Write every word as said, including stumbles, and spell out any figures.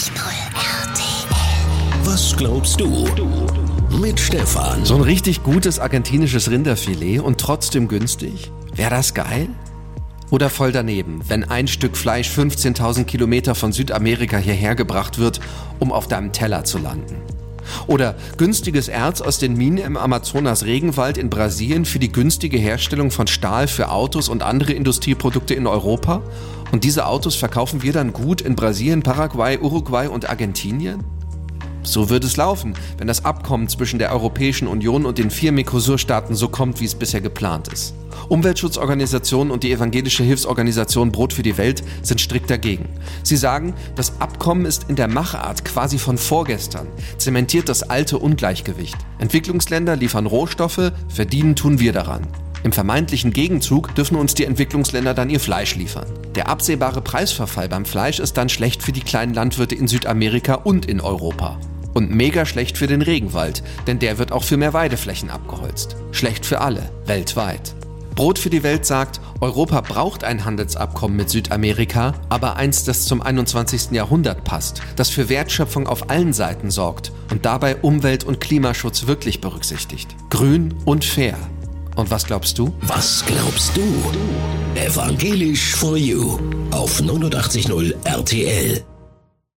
R T L. Was glaubst du? Mit Stefan. So ein richtig gutes argentinisches Rinderfilet und trotzdem günstig? Wäre das geil? Oder voll daneben, wenn ein Stück Fleisch fünfzehntausend Kilometer von Südamerika hierher gebracht wird, um auf deinem Teller zu landen? Oder günstiges Erz aus den Minen im Amazonas-Regenwald in Brasilien für die günstige Herstellung von Stahl für Autos und andere Industrieprodukte in Europa? Und diese Autos verkaufen wir dann gut in Brasilien, Paraguay, Uruguay und Argentinien? So würde es laufen, wenn das Abkommen zwischen der Europäischen Union und den vier Mercosur-Staaten so kommt, wie es bisher geplant ist. Umweltschutzorganisationen und die evangelische Hilfsorganisation Brot für die Welt sind strikt dagegen. Sie sagen, das Abkommen ist in der Machart quasi von vorgestern, zementiert das alte Ungleichgewicht. Entwicklungsländer liefern Rohstoffe, verdienen tun wir daran. Im vermeintlichen Gegenzug dürfen uns die Entwicklungsländer dann ihr Fleisch liefern. Der absehbare Preisverfall beim Fleisch ist dann schlecht für die kleinen Landwirte in Südamerika und in Europa. Und mega schlecht für den Regenwald, denn der wird auch für mehr Weideflächen abgeholzt. Schlecht für alle, weltweit. Brot für die Welt sagt, Europa braucht ein Handelsabkommen mit Südamerika, aber eins, das zum einundzwanzigsten Jahrhundert passt, das für Wertschöpfung auf allen Seiten sorgt und dabei Umwelt- und Klimaschutz wirklich berücksichtigt. Grün und fair. Und was glaubst du? Was glaubst du? Evangelisch for You auf neunundachtzig Komma null R T L.